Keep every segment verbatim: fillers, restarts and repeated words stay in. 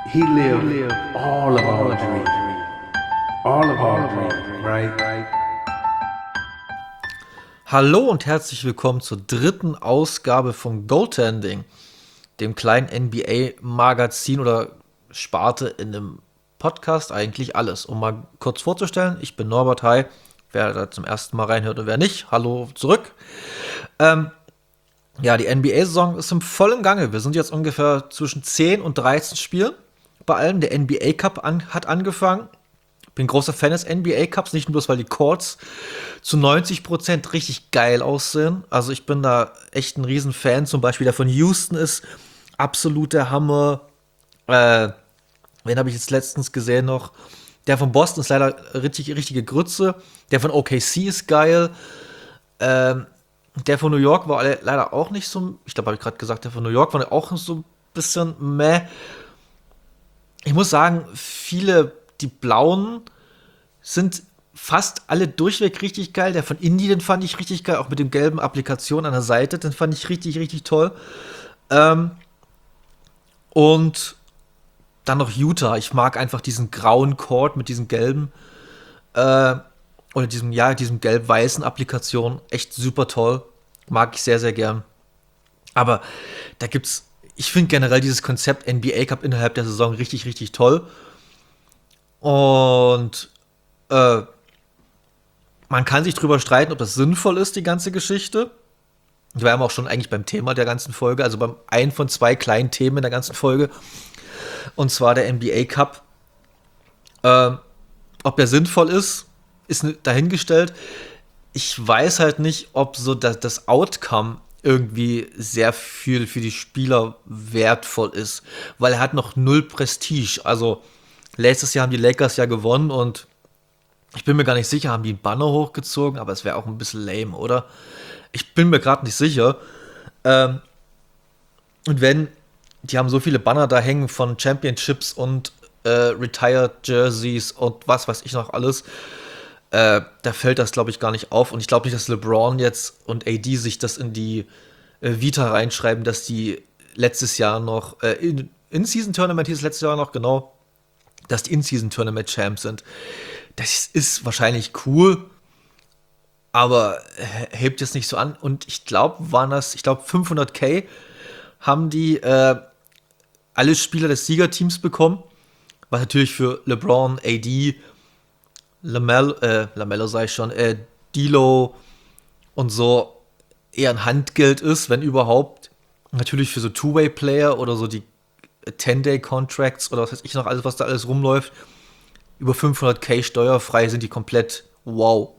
He lived all of our dreams. All of our dreams, right? Hallo und herzlich willkommen zur dritten Ausgabe von Goaltending, dem kleinen N B A-Magazin oder Sparte in einem Podcast, eigentlich alles. Um mal kurz vorzustellen, ich bin Norbert, hi, wer da zum ersten Mal reinhört und wer nicht, hallo zurück. Ähm, ja, die N B A-Saison ist im vollen Gange. Wir sind jetzt ungefähr zwischen zehn und dreizehn Spielen bei allen. Der N B A-Cup an, hat angefangen. Bin großer Fan des N B A-Cups, nicht nur bloß, weil die Courts zu neunzig Prozent richtig geil aussehen. Also ich bin da echt ein Riesenfan. Zum Beispiel der von Houston ist absolut der Hammer. Äh, wen habe ich jetzt letztens gesehen noch? Der von Boston ist leider richtig, richtige Grütze. Der von O K C ist geil. Ähm, der von New York war le- leider auch nicht so, ich glaube, habe ich gerade gesagt, der von New York war auch so ein bisschen meh. Ich muss sagen, viele, die Blauen sind fast alle durchweg richtig geil. Der von Indy, den fand ich richtig geil, auch mit dem gelben Applikation an der Seite, den fand ich richtig, richtig toll. Ähm, und dann noch Utah. Ich mag einfach diesen grauen Court mit diesem gelben, äh, oder diesem, ja, diesem gelb-weißen Applikation. Echt super toll. Mag ich sehr, sehr gern. Aber da gibt's, ich finde generell dieses Konzept N B A Cup innerhalb der Saison richtig, richtig toll. Und äh, man kann sich drüber streiten, ob das sinnvoll ist, die ganze Geschichte. Wir waren auch schon eigentlich beim Thema der ganzen Folge, also beim ein von zwei kleinen Themen in der ganzen Folge. Und zwar der N B A Cup. Ähm, ob der sinnvoll ist, ist dahingestellt. Ich weiß halt nicht, ob so das, das Outcome irgendwie sehr viel für die Spieler wertvoll ist, weil er hat noch null Prestige. Also letztes Jahr haben die Lakers ja gewonnen und ich bin mir gar nicht sicher, haben die einen Banner hochgezogen, aber es wäre auch ein bisschen lame, oder? Ich bin mir gerade nicht sicher. Ähm, und wenn, die haben so viele Banner da hängen von Championships und äh, Retired Jerseys und was weiß ich noch alles, äh, da fällt das, glaube ich, gar nicht auf. Und ich glaube nicht, dass LeBron jetzt und A D sich das in die äh, Vita reinschreiben, dass die letztes Jahr noch, äh, in, In-Season-Tournament hieß es letztes Jahr noch, genau, dass die In-Season-Tournament-Champs sind. Das ist wahrscheinlich cool, aber hebt jetzt nicht so an. Und ich glaube, waren das, ich glaube, fünfhundert haben die äh, alle Spieler des Siegerteams bekommen. Was natürlich für LeBron, A D, Lamelo, äh, Lamello sei ich schon, äh, D'Lo und so eher ein Handgeld ist, wenn überhaupt. Natürlich für so Two-Way-Player oder so die zehn-Day-Contracts oder was weiß ich noch, alles, was da alles rumläuft. Über fünfhundert steuerfrei sind die komplett wow.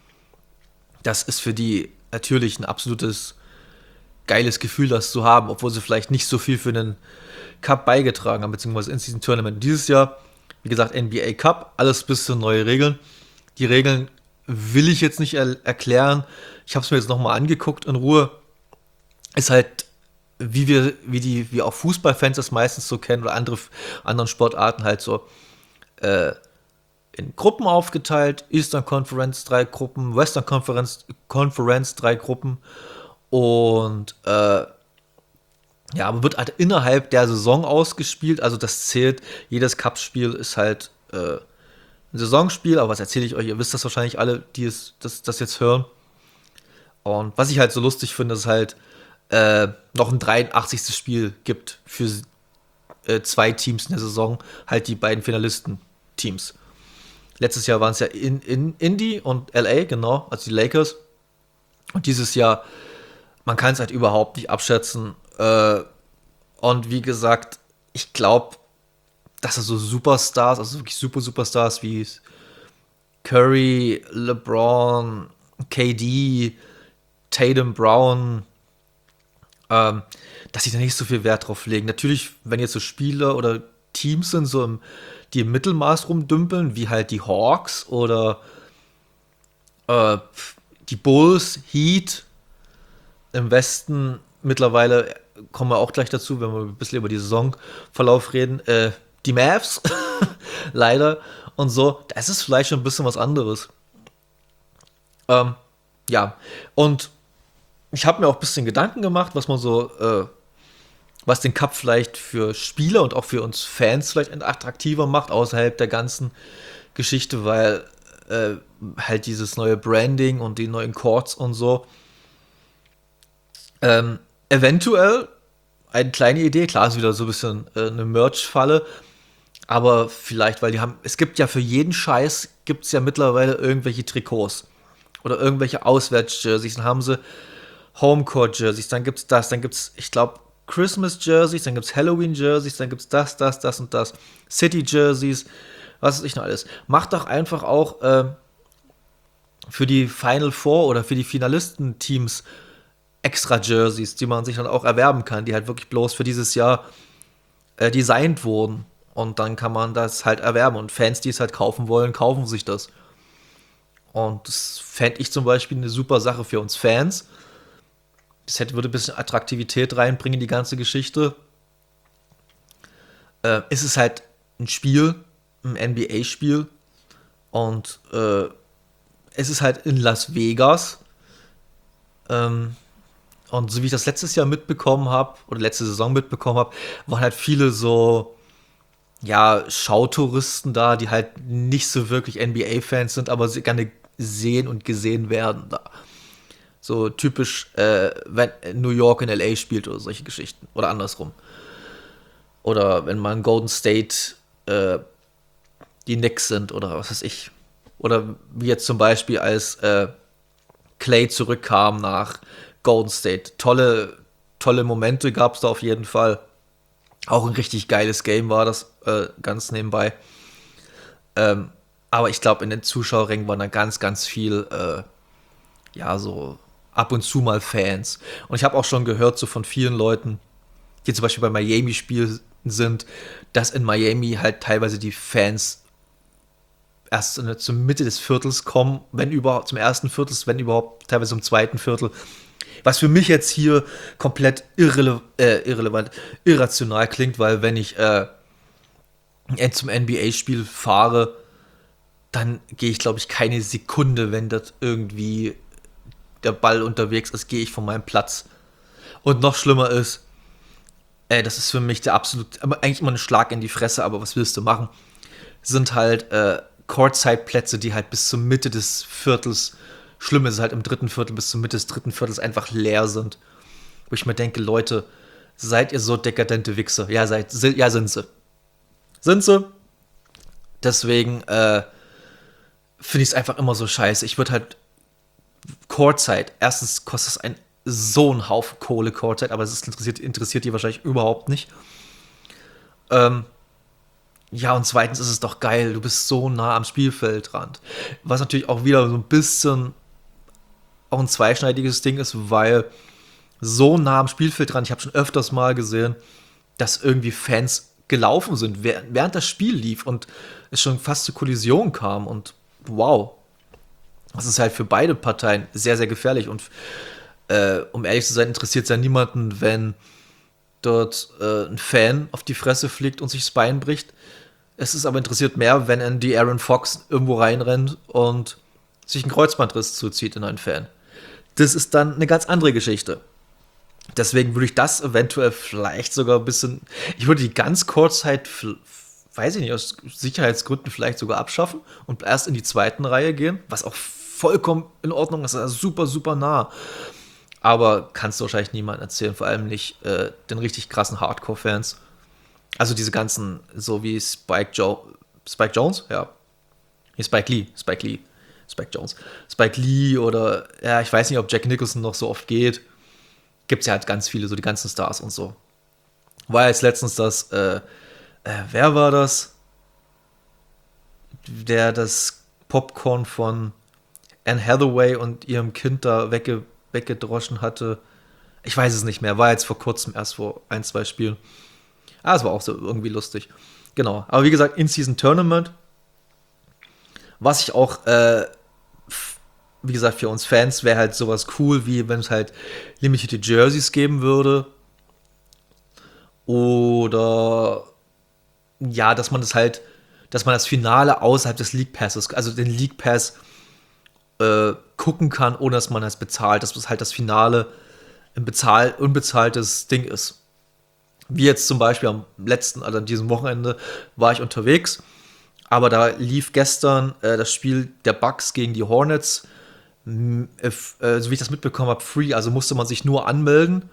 Das ist für die natürlich ein absolutes geiles Gefühl, das zu haben, obwohl sie vielleicht nicht so viel für einen Cup beigetragen haben, beziehungsweise in diesem Tournament. Dieses Jahr, wie gesagt, N B A Cup, alles bis zu neue Regeln. Die Regeln will ich jetzt nicht er- erklären. Ich habe es mir jetzt nochmal angeguckt in Ruhe. Ist halt, wie wir, wie die, wie auch Fußballfans das meistens so kennen oder andere anderen Sportarten halt so äh, in Gruppen aufgeteilt. Eastern Conference drei Gruppen, Western Conference, Conference drei Gruppen. Und äh, ja, aber wird halt innerhalb der Saison ausgespielt. Also das zählt, jedes Cup-Spiel ist halt äh, ein Saisonspiel, aber was erzähle ich euch? Ihr wisst das wahrscheinlich alle, die es, das, das jetzt hören. Und was ich halt so lustig finde, ist halt äh, noch ein dreiundachtzigste Spiel gibt für äh, zwei Teams in der Saison, halt die beiden Finalisten-Teams. Letztes Jahr waren es ja in, in Indy und L A, genau, also die Lakers. Und dieses Jahr, man kann es halt überhaupt nicht abschätzen. Äh, und wie gesagt, ich glaube, dass er so Superstars, also wirklich super Superstars wie Curry, LeBron, K D, Tatum, Brown, ähm, dass sie da nicht so viel Wert drauf legen. Natürlich, wenn jetzt so Spieler oder Teams sind, so im, die im Mittelmaß rumdümpeln, wie halt die Hawks oder äh, die Bulls, Heat im Westen mittlerweile, kommen wir auch gleich dazu, wenn wir ein bisschen über die Saisonverlauf reden, äh, die Mavs, leider, und so, das ist vielleicht schon ein bisschen was anderes. Ähm, ja, und ich habe mir auch ein bisschen Gedanken gemacht, was man so äh, was den Cup vielleicht für Spieler und auch für uns Fans vielleicht attraktiver macht, außerhalb der ganzen Geschichte, weil äh, halt dieses neue Branding und die neuen Chords und so. Ähm, eventuell eine kleine Idee, klar, ist wieder so ein bisschen äh, eine Merch-Falle, aber vielleicht, weil die haben, es gibt ja für jeden Scheiß, gibt es ja mittlerweile irgendwelche Trikots oder irgendwelche Auswärts-Jerseys, dann haben sie Homecourt-Jerseys, dann gibt's das, dann gibt's, ich glaube, Christmas-Jerseys, dann gibt's Halloween-Jerseys, dann gibt's das, das, das und das, City-Jerseys, was weiß ich noch alles. Macht doch einfach auch äh, für die Final Four oder für die Finalistenteams extra Jerseys, die man sich dann auch erwerben kann, die halt wirklich bloß für dieses Jahr äh, designt wurden. Und dann kann man das halt erwerben. Und Fans, die es halt kaufen wollen, kaufen sich das. Und das fände ich zum Beispiel eine super Sache für uns Fans. Das hätte, würde ein bisschen Attraktivität reinbringen in die ganze Geschichte. Äh, ist es halt ein Spiel, ein N B A-Spiel. Und äh, es ist halt in Las Vegas. Ähm, und so wie ich das letztes Jahr mitbekommen habe, oder letzte Saison mitbekommen habe, waren halt viele so, ja, Schautouristen da, die halt nicht so wirklich N B A-Fans sind, aber sie gerne sehen und gesehen werden da. So typisch, äh, wenn New York in L A spielt oder solche Geschichten. Oder andersrum. Oder wenn man Golden State äh, die Knicks sind oder was weiß ich. Oder wie jetzt zum Beispiel, als äh, Clay zurückkam nach Golden State. Tolle, tolle Momente gab es da auf jeden Fall. Auch ein richtig geiles Game war das, äh, ganz nebenbei. Ähm, aber ich glaube, in den Zuschauerrängen waren da ganz, ganz viel, äh, ja, so ab und zu mal Fans. Und ich habe auch schon gehört, so von vielen Leuten, die zum Beispiel bei Miami-Spielen sind, dass in Miami halt teilweise die Fans erst in, zur Mitte des Viertels kommen, wenn überhaupt, zum ersten Viertel, wenn überhaupt, teilweise zum zweiten Viertel. Was für mich jetzt hier komplett irrele äh, irrelevant, irrational klingt, weil wenn ich äh, zum N B A-Spiel fahre, dann gehe ich, glaube ich, keine Sekunde, wenn das irgendwie der Ball unterwegs ist, gehe ich von meinem Platz. Und noch schlimmer ist, äh, das ist für mich der absolut, eigentlich immer ein Schlag in die Fresse, aber was willst du machen? Sind halt äh, Courtside-Plätze, die halt bis zur Mitte des Viertels, schlimm ist es halt im dritten Viertel, bis zur Mitte des dritten Viertels einfach leer sind. Wo ich mir denke, Leute, seid ihr so dekadente Wichser? Ja, seid, ja, sind sie. Sind sie. Deswegen äh, finde ich es einfach immer so scheiße. Ich würde halt Courtside, erstens kostet es ein so ein Haufen Kohle Courtside, aber es interessiert, interessiert die wahrscheinlich überhaupt nicht. Ähm, ja, und zweitens ist es doch geil, du bist so nah am Spielfeldrand. Was natürlich auch wieder so ein bisschen auch ein zweischneidiges Ding ist, weil so nah am Spielfeldrand, ich habe schon öfters mal gesehen, dass irgendwie Fans gelaufen sind, während das Spiel lief und es schon fast zur Kollision kam und wow. Das ist halt für beide Parteien sehr, sehr gefährlich und äh, um ehrlich zu sein, interessiert es ja niemanden, wenn dort äh, ein Fan auf die Fresse fliegt und sich das Bein bricht. Es ist aber interessiert mehr, wenn ein die Aaron Fox irgendwo reinrennt und sich einen Kreuzbandriss zuzieht in einen Fan. Das ist dann eine ganz andere Geschichte. Deswegen würde ich das eventuell vielleicht sogar ein bisschen, ich würde die ganz Kurzzeit, weiß ich nicht, aus Sicherheitsgründen vielleicht sogar abschaffen und erst in die zweiten Reihe gehen, was auch vollkommen in Ordnung ist, also super, super nah. Aber kannst du wahrscheinlich niemandem erzählen, vor allem nicht äh, den richtig krassen Hardcore-Fans. Also diese ganzen, so wie Spike, jo- Spike Jones, ja. Nee, Spike Lee, Spike Lee, Spike Jones. Spike Lee oder, ja, ich weiß nicht, ob Jack Nicholson noch so oft geht. Gibt es ja halt ganz viele, so die ganzen Stars und so. War jetzt letztens das, äh, äh, wer war das? Der das Popcorn von Anne Hathaway und ihrem Kind da wegge- weggedroschen hatte. Ich weiß es nicht mehr, war jetzt vor kurzem, erst vor ein, zwei Spielen. Ah, es war auch so irgendwie lustig. Genau, aber wie gesagt, In-Season-Tournament, was ich auch, äh, wie gesagt, für uns Fans wäre halt sowas cool, wie wenn es halt Limited Jerseys geben würde. Oder ja, dass man das halt, dass man das Finale außerhalb des League Passes, also den League Pass äh, gucken kann, ohne dass man das bezahlt, dass das halt das Finale ein bezahl, unbezahltes Ding ist. Wie jetzt zum Beispiel am letzten, also an diesem Wochenende war ich unterwegs, aber da lief gestern äh, das Spiel der Bucks gegen die Hornets, m- äh, f- äh, so wie ich das mitbekommen habe, free, also musste man sich nur anmelden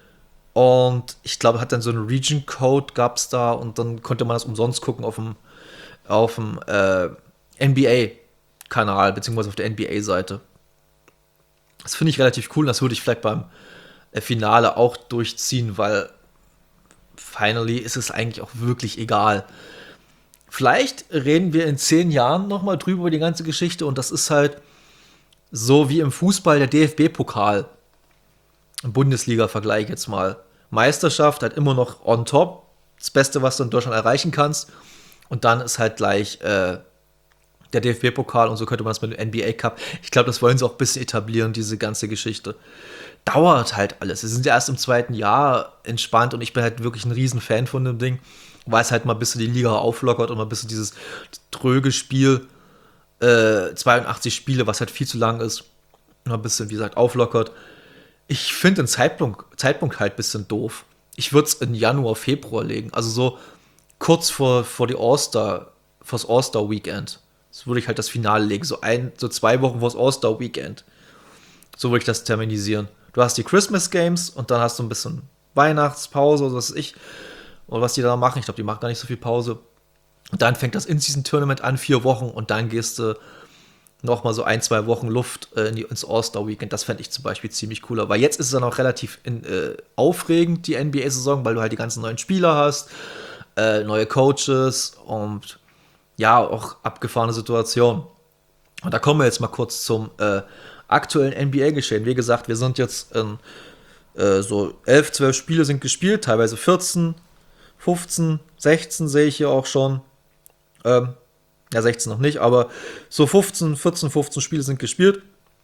und ich glaube, hat dann so einen Region-Code gab es da und dann konnte man das umsonst gucken auf dem, auf dem äh, N B A-Kanal, beziehungsweise auf der N B A-Seite. Das finde ich relativ cool und das würde ich vielleicht beim äh, Finale auch durchziehen, weil finally ist es eigentlich auch wirklich egal. Vielleicht reden wir in zehn Jahren nochmal drüber über die ganze Geschichte und das ist halt so wie im Fußball der D F B-Pokal. Im Bundesliga-Vergleich jetzt mal. Meisterschaft halt immer noch on top. Das Beste, was du in Deutschland erreichen kannst. Und dann ist halt gleich äh, der D F B-Pokal und so könnte man das mit dem N B A-Cup. Ich glaube, das wollen sie auch ein bisschen etablieren, diese ganze Geschichte. Dauert halt alles. Sie sind ja erst im zweiten Jahr entspannt und ich bin halt wirklich ein Riesenfan von dem Ding, weil es halt mal ein bisschen die Liga auflockert und mal ein bisschen dieses tröge Spiel, äh, zweiundachtzig Spiele, was halt viel zu lang ist, mal ein bisschen, wie gesagt, auflockert. Ich finde den Zeitpunkt, Zeitpunkt halt ein bisschen doof. Ich würde es in Januar, Februar legen. Also so kurz vor, vor die All-Star, fürs All-Star-Weekend. So würde ich halt das Finale legen. So ein, so zwei Wochen vor das All-Star-Weekend. So würde ich das terminisieren. Du hast die Christmas Games und dann hast du ein bisschen Weihnachtspause oder was weiß ich. Oder was die da machen. Ich glaube, die machen gar nicht so viel Pause. Und dann fängt das In-Season-Tournament an, vier Wochen. Und dann gehst du noch mal so ein, zwei Wochen Luft äh, in die, ins All-Star-Weekend. Das fände ich zum Beispiel ziemlich cooler. Weil jetzt ist es dann auch relativ in, äh, aufregend, die N B A-Saison, weil du halt die ganzen neuen Spieler hast, äh, neue Coaches und ja, auch abgefahrene Situationen. Und da kommen wir jetzt mal kurz zum äh, aktuellen N B A-Geschehen. Wie gesagt, wir sind jetzt in äh, so elf, zwölf Spiele sind gespielt, teilweise vierzehn, fünfzehn, sechzehn sehe ich hier auch schon. Ähm, ja, sechzehn noch nicht, aber so fünfzehn, vierzehn, fünfzehn Spiele sind gespielt.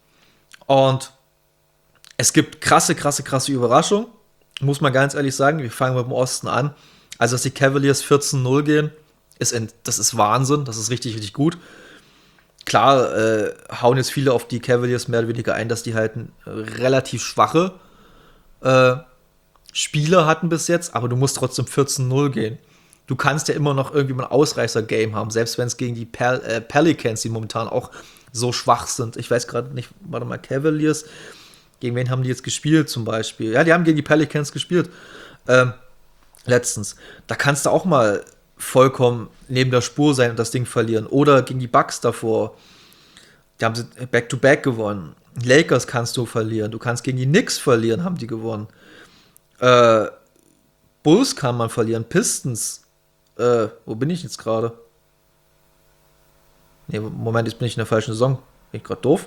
Und es gibt krasse, krasse, krasse Überraschungen. Muss man ganz ehrlich sagen. Wir fangen mit dem Osten an. Also, dass die Cavaliers vierzehn null gehen, ist ein, das ist Wahnsinn. Das ist richtig, richtig gut. Klar, äh, hauen jetzt viele auf die Cavaliers mehr oder weniger ein, dass die halt ein, äh, relativ schwache äh, Spiele hatten bis jetzt, aber du musst trotzdem vierzehn null gehen. Du kannst ja immer noch irgendwie mal ein Ausreißer-Game haben, selbst wenn es gegen die Pel äh, Pelicans, die momentan auch so schwach sind. Ich weiß gerade nicht, warte mal, Cavaliers, gegen wen haben die jetzt gespielt zum Beispiel? Ja, die haben gegen die Pelicans gespielt, ähm, letztens. Da kannst du auch mal vollkommen neben der Spur sein und das Ding verlieren. Oder gegen die Bucks davor. Die haben sie Back-to-Back gewonnen. Lakers kannst du verlieren. Du kannst gegen die Knicks verlieren, haben die gewonnen. Äh, Bulls kann man verlieren. Pistons. Äh, wo bin ich jetzt gerade? Ne, Moment, jetzt bin ich in der falschen Saison. Bin ich gerade doof?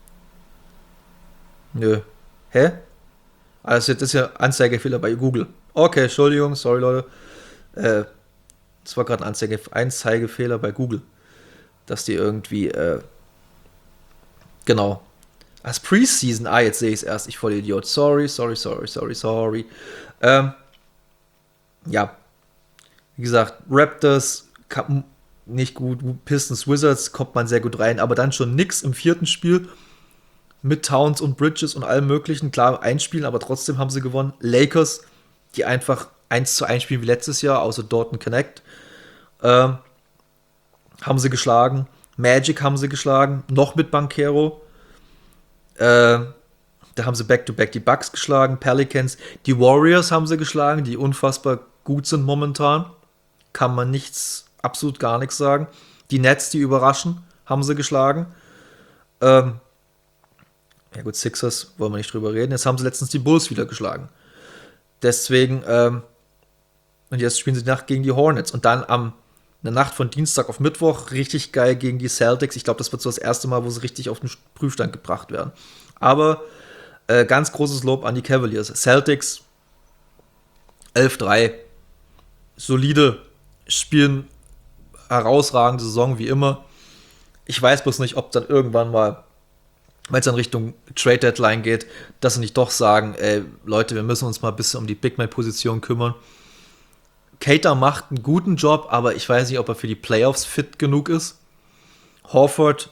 Nö. Hä? Also das ist ja Anzeigefehler bei Google. Okay, Entschuldigung, sorry Leute. Äh, das war gerade ein Anzeige, Anzeigefehler bei Google. Dass die irgendwie, äh, genau. Als Preseason, ah, jetzt sehe ich es erst, ich voll Idiot. Sorry, sorry, sorry, sorry, sorry. Ähm, ja, wie gesagt, Raptors nicht gut, Pistons, Wizards kommt man sehr gut rein, aber dann schon nix im vierten Spiel mit Towns und Bridges und allem möglichen, klar einspielen, aber trotzdem haben sie gewonnen. Lakers, die einfach eins zu eins spielen wie letztes Jahr, außer Dortmund Connect, ähm, haben sie geschlagen. Magic haben sie geschlagen, noch mit Banchero. Äh, da haben sie Back-to-Back die Bucks geschlagen, Pelicans, die Warriors haben sie geschlagen, die unfassbar gut sind momentan. Kann man nichts, absolut gar nichts sagen. Die Nets, die überraschen, haben sie geschlagen. Ähm, ja gut, Sixers wollen wir nicht drüber reden. Jetzt haben sie letztens die Bulls wieder geschlagen. Deswegen, ähm, und jetzt spielen sie die Nacht gegen die Hornets. Und dann am in der Nacht von Dienstag auf Mittwoch richtig geil gegen die Celtics. Ich glaube, das wird so das erste Mal, wo sie richtig auf den Prüfstand gebracht werden. Aber äh, ganz großes Lob an die Cavaliers. Celtics elf drei. Solide, spielen herausragende Saison wie immer. Ich weiß bloß nicht, ob dann irgendwann mal, weil es dann Richtung Trade Deadline geht, dass sie nicht doch sagen, ey, Leute, wir müssen uns mal ein bisschen um die Big Man-Position kümmern. Cater macht einen guten Job, aber ich weiß nicht, ob er für die Playoffs fit genug ist. Horford,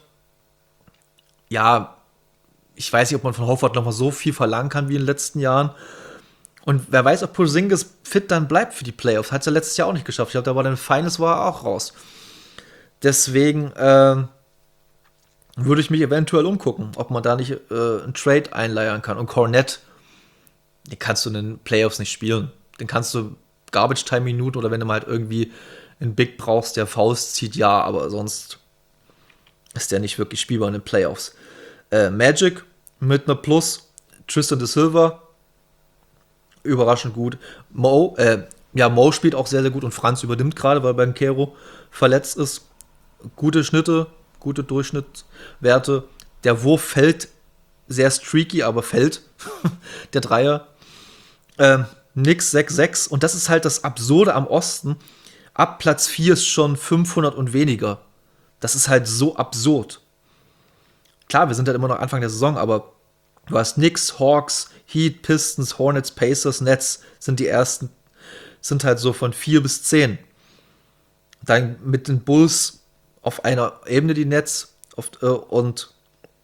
ja, ich weiß nicht, ob man von Horford nochmal so viel verlangen kann wie in den letzten Jahren. Und wer weiß, ob Porzingis fit dann bleibt für die Playoffs. Hat es ja letztes Jahr auch nicht geschafft. Ich glaube, da war dann Finals war er auch raus. Deswegen ähm, würde ich mich eventuell umgucken, ob man da nicht äh, einen Trade einleiern kann. Und Cornette, den kannst du in den Playoffs nicht spielen. Den kannst du Garbage-Time-Minuten oder wenn du mal halt irgendwie einen Big brauchst, der Faust zieht, ja, aber sonst ist der nicht wirklich spielbar in den Playoffs. Äh, Magic mit einer Plus, Tristan de Silva, überraschend gut. Mo, äh, ja, Mo spielt auch sehr, sehr gut und Franz übernimmt gerade, weil Banchero verletzt ist. Gute Schnitte, gute Durchschnittswerte. Der Wurf fällt sehr streaky, aber fällt. Der Dreier. Ähm, Nix sechs sechs. Und das ist halt das Absurde am Osten. Ab Platz vier ist schon fünfhundert und weniger. Das ist halt so absurd. Klar, wir sind halt immer noch Anfang der Saison, aber du hast Knicks, Hawks, Heat, Pistons, Hornets, Pacers, Nets sind die ersten, sind halt so von vier bis zehn. Dann mit den Bulls auf einer Ebene die Nets auf, äh, und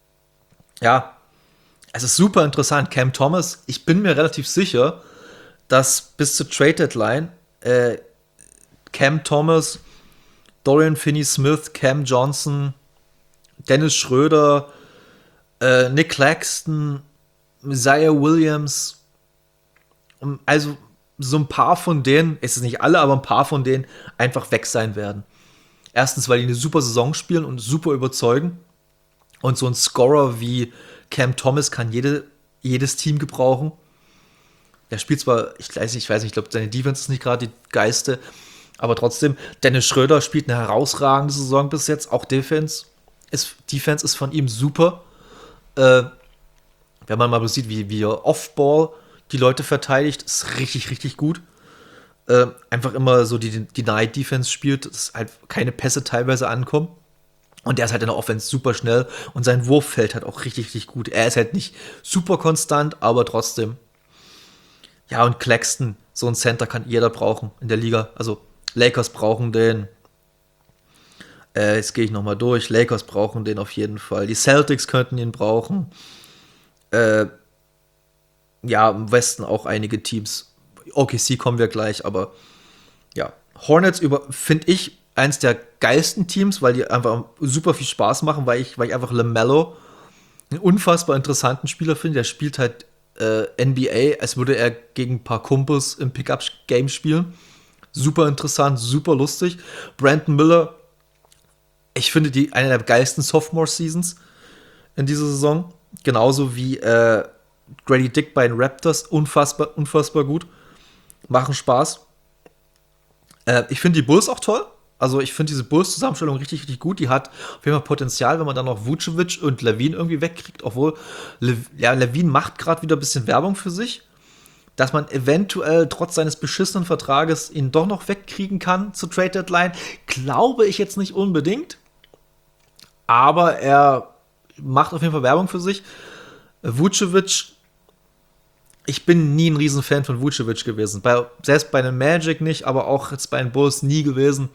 ja, es ist super interessant. Cam Thomas, ich bin mir relativ sicher, dass bis zur Trade Deadline äh, Cam Thomas, Dorian Finney-Smith, Cam Johnson, Dennis Schröder, äh, Nick Claxton, Isaiah Williams, also so ein paar von denen, es ist nicht alle, aber ein paar von denen einfach weg sein werden. Erstens, weil die eine super Saison spielen und super überzeugen. Und so ein Scorer wie Cam Thomas kann jede, jedes Team gebrauchen. Der spielt zwar, ich weiß nicht, ich weiß nicht, ich glaube, seine Defense ist nicht gerade die geilste, aber trotzdem, Dennis Schröder spielt eine herausragende Saison bis jetzt. Auch Defense ist, Defense ist von ihm super. Äh, wenn man mal sieht, wie, wie er Off-Ball die Leute verteidigt, ist richtig, richtig gut. Äh, einfach immer so die, die Deny-Defense spielt, dass halt keine Pässe teilweise ankommen. Und der ist halt in der Offense super schnell und sein Wurf fällt halt auch richtig, richtig gut. Er ist halt nicht super konstant, aber trotzdem. Ja, und Claxton, so ein Center kann jeder brauchen in der Liga. Also Lakers brauchen den. Äh, jetzt gehe ich nochmal durch. Lakers brauchen den auf jeden Fall. Die Celtics könnten ihn brauchen. Äh, ja, im Westen auch einige Teams. O K C kommen wir gleich, aber ja. Hornets finde ich eins der geilsten Teams, weil die einfach super viel Spaß machen, weil ich, weil ich einfach LaMelo einen unfassbar interessanten Spieler finde. Der spielt halt äh, N B A, als würde er gegen ein paar Kumpels im Pickup-Game spielen. Super interessant, super lustig. Brandon Miller, ich finde die eine der geilsten Sophomore-Seasons in dieser Saison. Genauso wie äh, Grady Dick bei den Raptors. Unfassbar, unfassbar gut. Machen Spaß. Äh, ich finde die Bulls auch toll. Also ich finde diese Bulls-Zusammenstellung richtig, richtig gut. Die hat auf jeden Fall Potenzial, wenn man dann noch Vucevic und Levine irgendwie wegkriegt. Obwohl, Le- ja, Levine macht gerade wieder ein bisschen Werbung für sich. Dass man eventuell trotz seines beschissenen Vertrages ihn doch noch wegkriegen kann zur Trade-Deadline, glaube ich jetzt nicht unbedingt. Aber er macht auf jeden Fall Werbung für sich. Vucevic, ich bin nie ein Riesenfan von Vucevic gewesen. Bei, selbst bei den Magic nicht, aber auch jetzt bei den Bulls nie gewesen.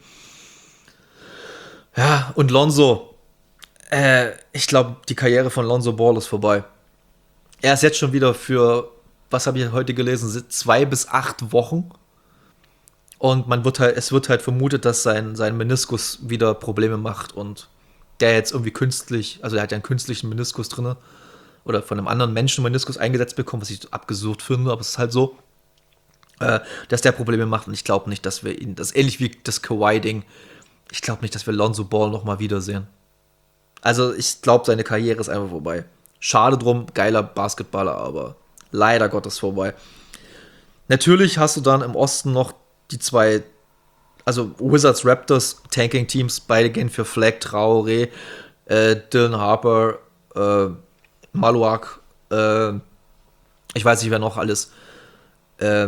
Ja, und Lonzo. Äh, ich glaube, die Karriere von Lonzo Ball ist vorbei. Er ist jetzt schon wieder für, was habe ich heute gelesen, zwei bis acht Wochen. Und man wird halt, es wird halt vermutet, dass sein, sein Meniskus wieder Probleme macht und der jetzt irgendwie künstlich, also er hat ja einen künstlichen Meniskus drin oder von einem anderen Menschen Meniskus eingesetzt bekommen, was ich abgesurd finde, aber es ist halt so, äh, dass der Probleme macht und ich glaube nicht, dass wir ihn, das ist ähnlich wie das Kawhi-Ding, ich glaube nicht, dass wir Lonzo Ball nochmal wiedersehen. Also ich glaube, seine Karriere ist einfach vorbei. Schade drum, geiler Basketballer, aber leider Gottes vorbei. Natürlich hast du dann im Osten noch die zwei, also Wizards, Raptors, Tanking-Teams, beide gehen für Flag, Traoré, äh, Dylan Harper, äh, Maluak, äh, ich weiß nicht, wer noch alles. Äh,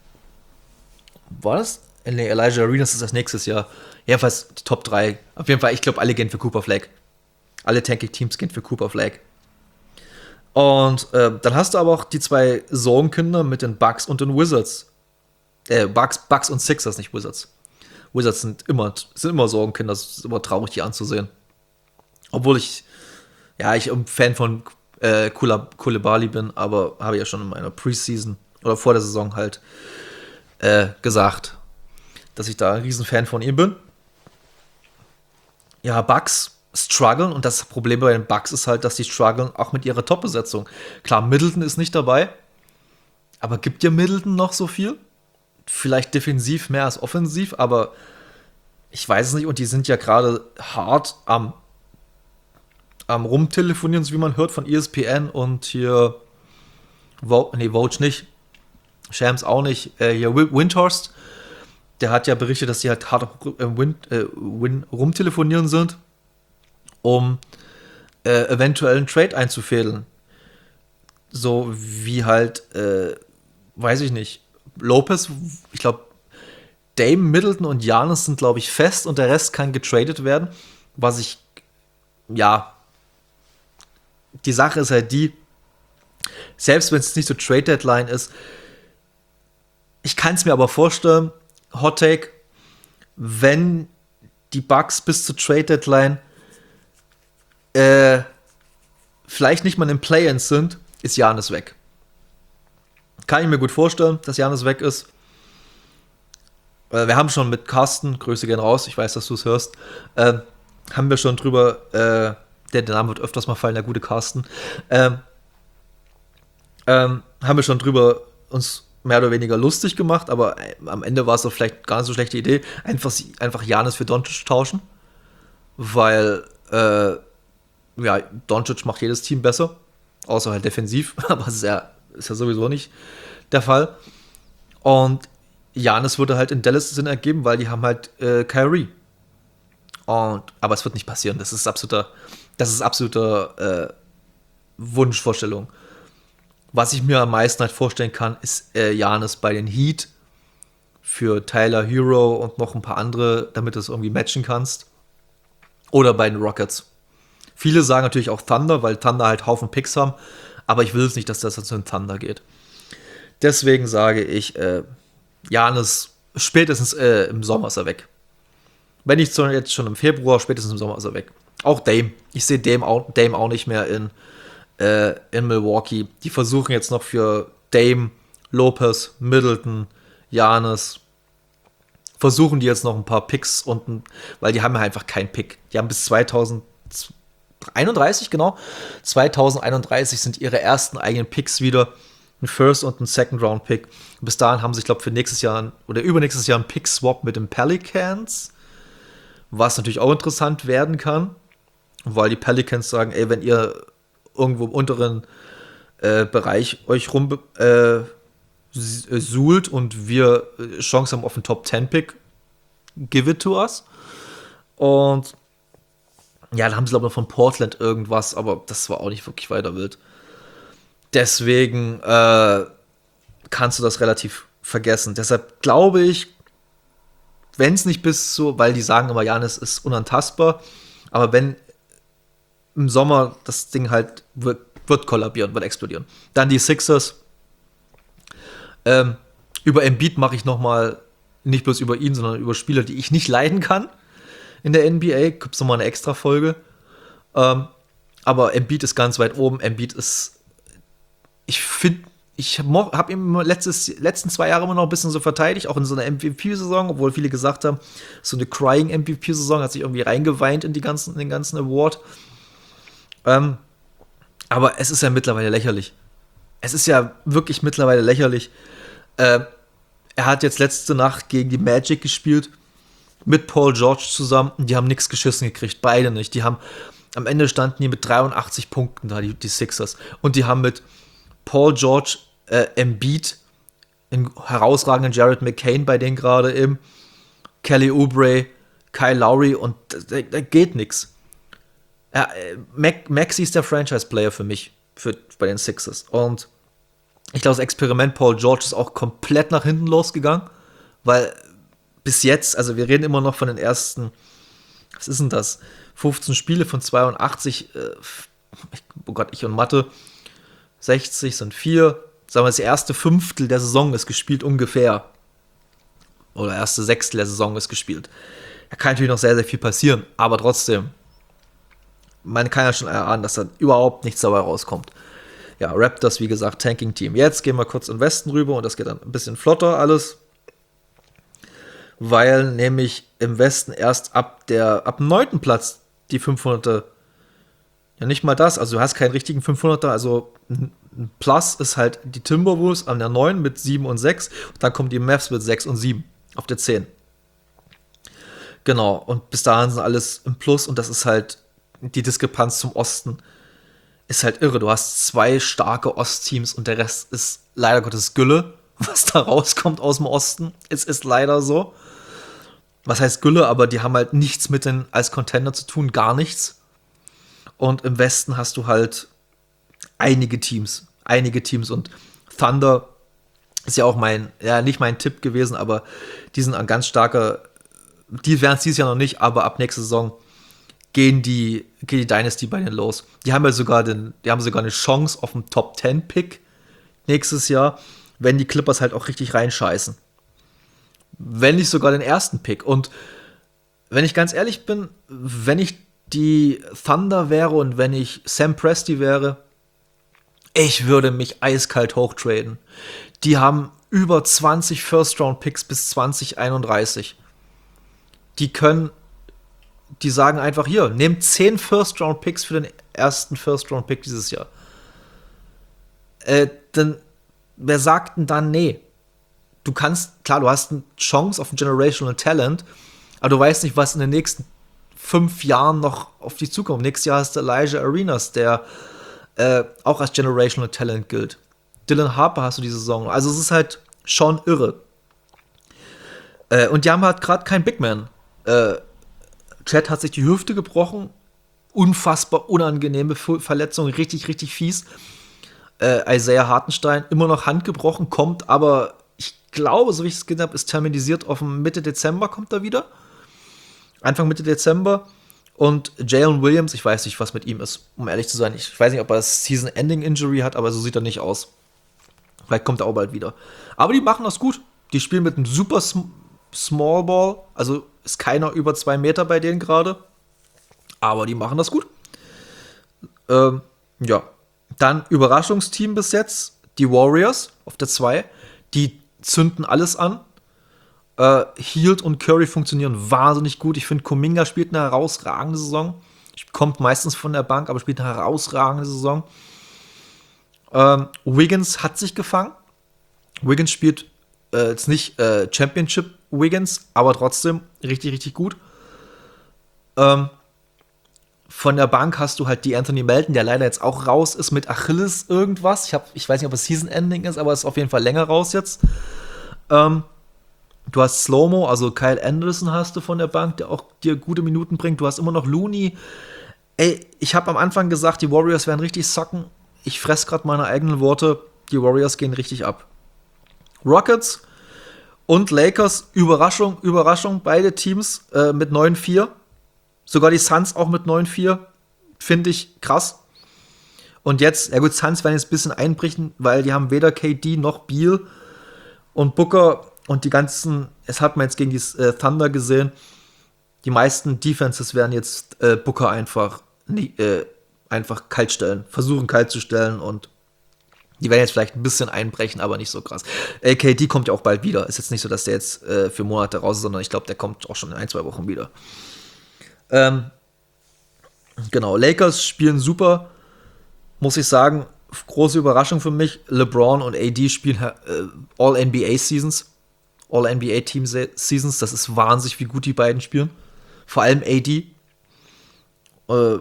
war das? Nee, Elijah Arenas ist das nächstes Jahr. Jedenfalls die Top drei. Auf jeden Fall, ich glaube, alle gehen für Cooper Flag. Alle Tanking-Teams gehen für Cooper Flag. Und äh, dann hast du aber auch die zwei Sorgenkinder mit den Bucks und den Wizards. Äh, Bucks, Bucks und Sixers, nicht Wizards. Wizards sind immer, sind immer Sorgenkinder, das ist immer traurig, die anzusehen. Obwohl ich, ja, ich ein Fan von äh, Koulibaly bin, aber habe ja schon in meiner Preseason oder vor der Saison halt äh, gesagt, dass ich da ein Riesenfan von ihm bin. Ja, Bucks strugglen und das Problem bei den Bucks ist halt, dass die strugglen auch mit ihrer Top-Besetzung. Klar, Middleton ist nicht dabei, aber gibt dir Middleton noch so viel? Vielleicht defensiv mehr als offensiv, aber ich weiß es nicht und die sind ja gerade hart am, am Rumtelefonieren, so wie man hört von E S P N und hier Vo- nee, Vogue nicht, Shams auch nicht, äh, hier Wi- Windhorst, der hat ja berichtet, dass die halt hart am Win, äh, Win rumtelefonieren sind, um äh, eventuell einen Trade einzufädeln. So wie halt, äh, weiß ich nicht, Lopez, ich glaube, Dame, Middleton und Giannis sind, glaube ich, fest und der Rest kann getradet werden. Was ich, ja, die Sache ist halt die, selbst wenn es nicht so Trade-Deadline ist, ich kann es mir aber vorstellen, Hot Take, wenn die Bucks bis zur Trade-Deadline äh, vielleicht nicht mal im Play-Ins sind, ist Giannis weg. Kann ich mir gut vorstellen, dass Giannis weg ist. Äh, wir haben schon mit Carsten, Grüße gehen raus, ich weiß, dass du es hörst, äh, haben wir schon drüber, äh, der, der Name wird öfters mal fallen, der gute Carsten, ähm, ähm, haben wir schon drüber uns mehr oder weniger lustig gemacht, aber äh, am Ende war es doch vielleicht gar nicht so schlechte Idee, einfach, einfach Giannis für Doncic tauschen, weil äh, ja, Doncic macht jedes Team besser, außer halt defensiv, aber das ist ja, ist ja sowieso nicht der Fall. Und Giannis würde halt in Dallas Sinn ergeben, weil die haben halt äh, Kyrie. Und, aber es wird nicht passieren. Das ist absoluter, das ist absoluter äh, Wunschvorstellung. Was ich mir am meisten halt vorstellen kann, ist äh, Giannis bei den Heat für Tyler Hero und noch ein paar andere, damit du es irgendwie matchen kannst. Oder bei den Rockets. Viele sagen natürlich auch Thunder, weil Thunder halt Haufen Picks haben. Aber ich will es nicht, dass das zu den Thunder geht. Deswegen sage ich, äh, Giannis, spätestens äh, im Sommer ist er weg. Wenn nicht so jetzt schon im Februar, spätestens im Sommer ist er weg. Auch Dame. Ich sehe Dame auch, Dame auch nicht mehr in, äh, in Milwaukee. Die versuchen jetzt noch für Dame, Lopez, Middleton, Giannis, versuchen die jetzt noch ein paar Picks unten, weil die haben ja einfach keinen Pick. Die haben bis zweitausendeinunddreißig, genau, zweitausendeinunddreißig sind ihre ersten eigenen Picks wieder. Ein First- und ein Second-Round-Pick. Bis dahin haben sie, ich glaube, für nächstes Jahr oder übernächstes Jahr einen Pick-Swap mit den Pelicans, was natürlich auch interessant werden kann, weil die Pelicans sagen, ey, wenn ihr irgendwo im unteren äh, Bereich euch rum äh, suhlt und wir Chance haben auf einen Top-zehn-Pick, give it to us. Und ja, dann haben sie, glaube ich, noch von Portland irgendwas, aber das war auch nicht wirklich weiter wild. Deswegen äh, kannst du das relativ vergessen. Deshalb glaube ich, wenn es nicht bis so, weil die sagen immer, Giannis ist unantastbar, aber wenn im Sommer das Ding halt wird, wird kollabieren, wird explodieren. Dann die Sixers. Ähm, über Embiid mache ich nochmal, nicht bloß über ihn, sondern über Spieler, die ich nicht leiden kann in der N B A. Gibt es nochmal eine extra Folge. Ähm, aber Embiid ist ganz weit oben. Embiid ist Ich finde, ich habe ihn letztes, letzten zwei Jahre immer noch ein bisschen so verteidigt, auch in so einer M V P-Saison, obwohl viele gesagt haben, so eine Crying-M V P-Saison, hat sich irgendwie reingeweint in, die ganzen, in den ganzen Award. Ähm, aber es ist ja mittlerweile lächerlich. Es ist ja wirklich mittlerweile lächerlich. Äh, er hat jetzt letzte Nacht gegen die Magic gespielt, mit Paul George zusammen, und die haben nichts geschissen gekriegt, beide nicht. Die haben, am Ende standen die mit dreiundachtzig Punkten da, die, die Sixers. Und die haben mit Paul George, äh, Embiid, einen herausragenden Jared McCain bei denen gerade im, Kelly Oubre, Kyle Lowry und da, da geht nichts. Ja, Mac, Maxey ist der Franchise-Player für mich, für, bei den Sixers. Und ich glaube, das Experiment Paul George ist auch komplett nach hinten losgegangen, weil bis jetzt, also wir reden immer noch von den ersten, was ist denn das, fünfzehn Spiele von zweiundachtzig, äh, oh Gott, ich und Mathe, sechzig sind vier, sagen wir, das erste Fünftel der Saison ist gespielt ungefähr. Oder erste Sechstel der Saison ist gespielt. Da kann natürlich noch sehr, sehr viel passieren, aber trotzdem, man kann ja schon erahnen, dass da überhaupt nichts dabei rauskommt. Ja, Raptors, wie gesagt, Tanking-Team. Jetzt gehen wir kurz in den Westen rüber und das geht dann ein bisschen flotter alles. Weil nämlich im Westen erst ab der ab dem neunten Platz die fünfhunderter, ja nicht mal das, also du hast keinen richtigen fünfhunderter, also ein Plus ist halt die Timberwolves an der neun mit sieben und sechs und dann kommen die Mavs mit sechs und sieben auf der zehn. Genau, und bis dahin sind alles im Plus und das ist halt die Diskrepanz zum Osten ist halt irre. Du hast zwei starke Ostteams und der Rest ist leider Gottes Gülle, was da rauskommt aus dem Osten. Es ist leider so. Was heißt Gülle, aber die haben halt nichts mit den als Contender zu tun, gar nichts. Und im Westen hast du halt einige Teams, einige Teams und Thunder ist ja auch mein, ja nicht mein Tipp gewesen, aber die sind ein ganz starker, die werden es dieses Jahr noch nicht, aber ab nächster Saison gehen die, geht die Dynasty bei denen los. Die haben ja sogar den, die haben sogar eine Chance auf einen Top zehn Pick nächstes Jahr, wenn die Clippers halt auch richtig reinscheißen. Wenn nicht sogar den ersten Pick. Und wenn ich ganz ehrlich bin, wenn ich die Thunder wäre und wenn ich Sam Presti wäre, ich würde mich eiskalt hochtraden. Die haben über zwanzig First-Round-Picks bis zwanzig einunddreißig. Die können, die sagen einfach hier, nehmt zehn First-Round-Picks für den ersten First-Round-Pick dieses Jahr. Äh, dann, wer sagt denn dann nee? Du kannst, klar, du hast eine Chance auf ein Generational Talent, aber du weißt nicht, was in den nächsten fünf Jahren noch auf dich zukommt. Nächstes Jahr hast du Elijah Arenas, der äh, auch als Generational Talent gilt. Dylan Harper hast du diese Saison. Also es ist halt schon irre. Äh, und die haben halt gerade keinen Big Man. Äh, Chad hat sich die Hüfte gebrochen. Unfassbar unangenehme Verletzung, richtig, richtig fies. Äh, Isaiah Hartenstein immer noch handgebrochen, kommt aber, ich glaube, so wie ich es gesehen habe, ist terminisiert auf Mitte Dezember, kommt er wieder. Anfang Mitte Dezember. Und Jalen Williams, ich weiß nicht, was mit ihm ist, um ehrlich zu sein. Ich weiß nicht, ob er das Season-Ending-Injury hat, aber so sieht er nicht aus. Vielleicht kommt er auch bald wieder. Aber die machen das gut. Die spielen mit einem super Sm- Small Ball. Also ist keiner über zwei Meter bei denen gerade. Aber die machen das gut. Ähm, ja. Dann Überraschungsteam bis jetzt. Die Warriors auf der zwei. Die zünden alles an. Äh, Hield und Curry funktionieren wahnsinnig gut. Ich finde, Kuminga spielt eine herausragende Saison. Kommt meistens von der Bank, aber spielt eine herausragende Saison. Ähm, Wiggins hat sich gefangen. Wiggins spielt äh, jetzt nicht äh, Championship Wiggins, aber trotzdem richtig, richtig gut. Ähm, von der Bank hast du halt die Anthony Melton, der leider jetzt auch raus ist mit Achilles irgendwas. Ich, hab, ich weiß nicht, ob es Season-Ending ist, aber ist auf jeden Fall länger raus jetzt. Ähm, du hast Slow-Mo, also Kyle Anderson hast du von der Bank, der auch dir gute Minuten bringt. Du hast immer noch Looney. Ey, ich habe am Anfang gesagt, die Warriors werden richtig socken. Ich fress gerade meine eigenen Worte. Die Warriors gehen richtig ab. Rockets und Lakers, Überraschung, Überraschung, beide Teams äh, mit neun vier. Sogar die Suns auch mit neun vier. Finde ich krass. Und jetzt, ja gut, Suns werden jetzt ein bisschen einbrechen, weil die haben weder K D noch Beal und Booker und die ganzen, es hat man jetzt gegen die äh, Thunder gesehen, die meisten Defenses werden jetzt äh, Booker einfach, nie, äh, einfach kalt stellen, versuchen kalt zu stellen und die werden jetzt vielleicht ein bisschen einbrechen, aber nicht so krass. Äh, K D kommt ja auch bald wieder. Ist jetzt nicht so, dass der jetzt äh, für Monate raus ist, sondern ich glaube, der kommt auch schon in ein, zwei Wochen wieder. Ähm, genau, Lakers spielen super, muss ich sagen. Große Überraschung für mich. LeBron und A D spielen äh, All-N B A-Seasons. All-N B A-Team-Seasons. Das ist wahnsinnig, wie gut die beiden spielen. Vor allem A D. Äh,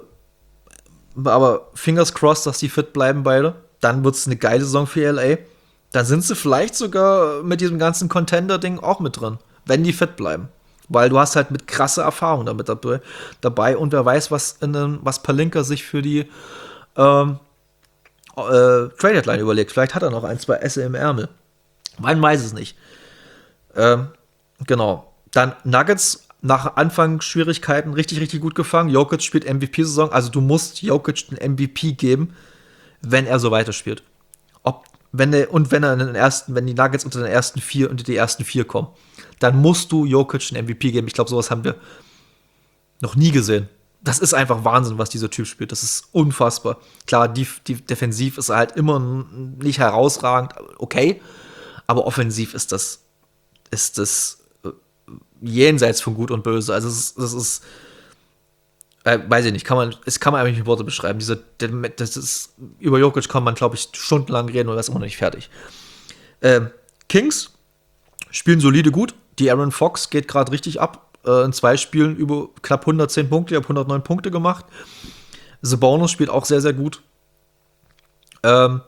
aber fingers crossed, dass die fit bleiben beide. Dann wird es eine geile Saison für L A. Dann sind sie vielleicht sogar mit diesem ganzen Contender-Ding auch mit drin, wenn die fit bleiben. Weil du hast halt mit krasse Erfahrung damit dabei und wer weiß, was, in einem, was Pelinka sich für die ähm, äh, Trade-Deadline überlegt. Vielleicht hat er noch ein, zwei Esse im Ärmel. Man weiß es nicht. Ähm, genau. Dann Nuggets nach Anfang Schwierigkeiten richtig, richtig gut gefangen. Jokic spielt M V P-Saison. Also du musst Jokic den M V P geben, wenn er so weiterspielt. Ob, wenn er, und wenn er in den ersten, wenn die Nuggets unter den ersten vier, unter die ersten vier kommen, dann musst du Jokic den M V P geben. Ich glaube, sowas haben wir noch nie gesehen. das ist einfach Wahnsinn, was dieser Typ spielt. Das ist unfassbar. Klar, die, die defensiv ist er halt immer nicht herausragend, okay. Aber offensiv ist das, ist das äh, jenseits von Gut und Böse. Also es ist, das ist, äh, weiß ich nicht, kann man, es kann man einfach nicht mit Worte beschreiben. Diese, das ist, über Jokic kann man, glaube ich, stundenlang reden und er ist immer noch nicht fertig. Ähm, Kings spielen solide gut. Die Aaron Fox geht gerade richtig ab. Äh, in zwei Spielen über knapp hundertzehn Punkte. Ich habe hundertneun Punkte gemacht. Sabonis spielt auch sehr, sehr gut. Ähm,